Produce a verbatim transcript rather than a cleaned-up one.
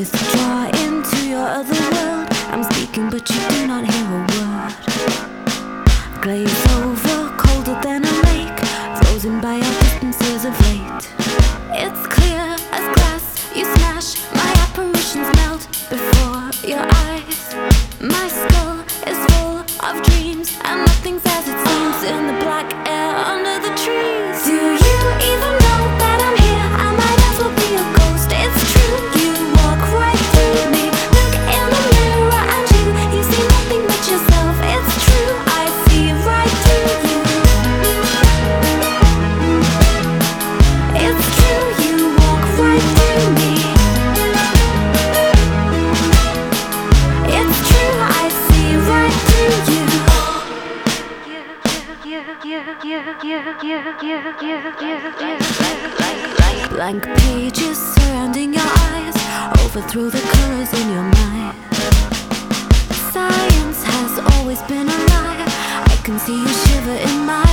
Withdraw into your other world. I'm speaking but you do not hear a word. Glaze over, colder than a lake, frozen by our distances of late. It's clear as glass, you smash, my apparitions melt before your eyes. My skull is full of dreams, and nothing's as it seems in the black air under the trees. Do you even know that I'm here? I might as well be a ghost. It's true, you walk right through me. Look in the mirror and you, you see nothing but yourself. It's true, I see right through you. It's true, you walk right through me. It's true, I see right through you. Blank pages surrounding your eyes, overthrow the colors in your mind. Science has always been a lie, I can see you shiver in my